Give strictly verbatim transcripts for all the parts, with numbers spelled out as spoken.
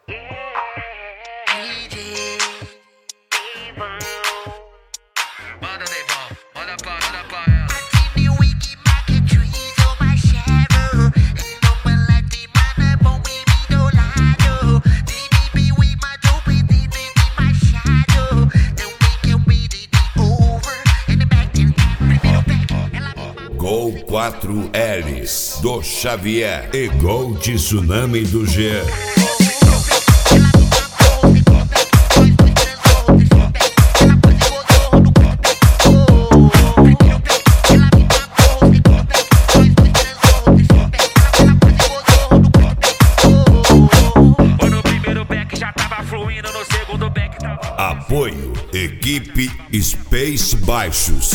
Manda, Neivão, manda pra, manda pra ela. Gol quatro L's do Xavier e gol de Tsunami do G. Apoio Equipe Space Baixos.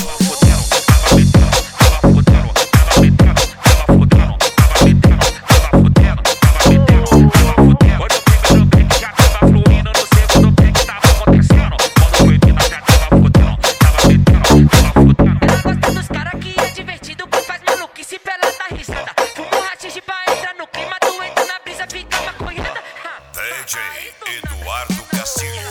D J Eduardo Castilho.